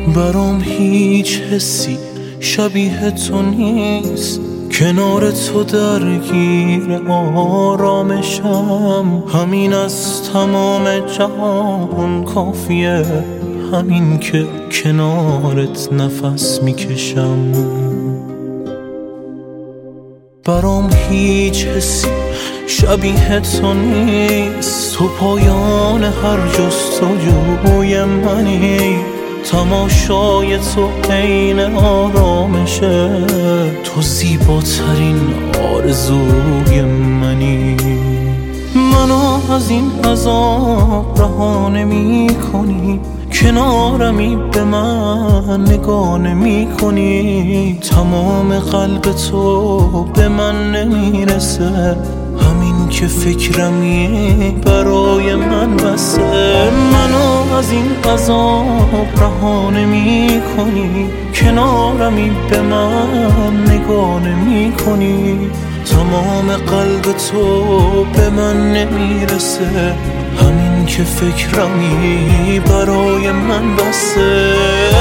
برام هیچ حسی شبیه تو نیست، کنار تو درگیر آرامشم. همین از تمام جهان کافیه، همین که کنارت نفس میکشم. برام هیچ حسی شبیه تو نیست، تو پایان هر جستجوی منی. تماشای تو عین آرامشه، تو زیباترین آرزوی منی. منو از این عذاب رها نمی کنی، کنارمی به من نگاه نمی کنی. تمام قلب تو به من نمیرسه، همین که فکرمی برای من بسه. منو از این عذاب رها نمی کنی، کنارمی به من نگاه نمی کنی. تمام قلب تو به من نمیرسه، همین که فکرمی برای من بسه.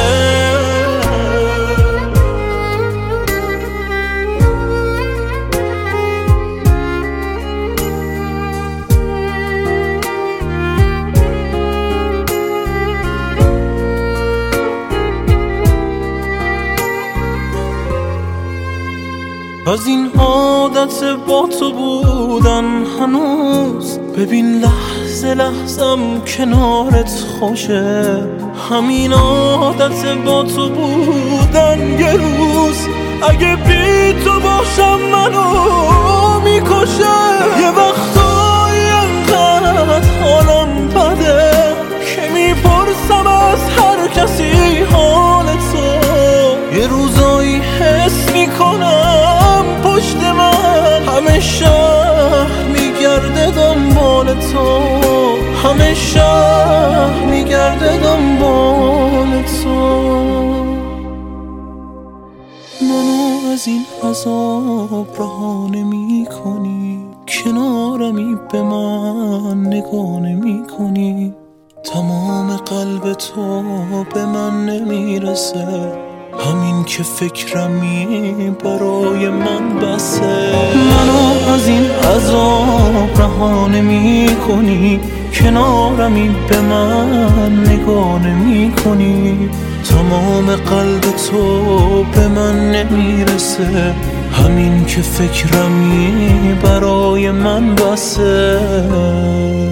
از این عادت با تو بودن هنوز، ببین لحظه لحظم کنارت خوشه. همین عادت با تو بودن یه روز اگه بی تو باشم منو میکشه. یه وقتایی انقدر حالم بده که میپرسم از هر کسی حال تو. یه روزایی حس میکنم پشت من همه شهر میگرده دنبال تو، همه شهر میگرده دنبال تو. منو از این عذاب رها نمی کنی، کنارمی به من نگاه نمی کنی. تمام قلب تو به من نمیرسه، همین که فکرمی برای من بسه. منو از این عذاب رها نمی کنی، کنارمی به من نگاه نمی کنی. تمام قلب تو به من نمیرسه، همین که فکرمی برای من بسه.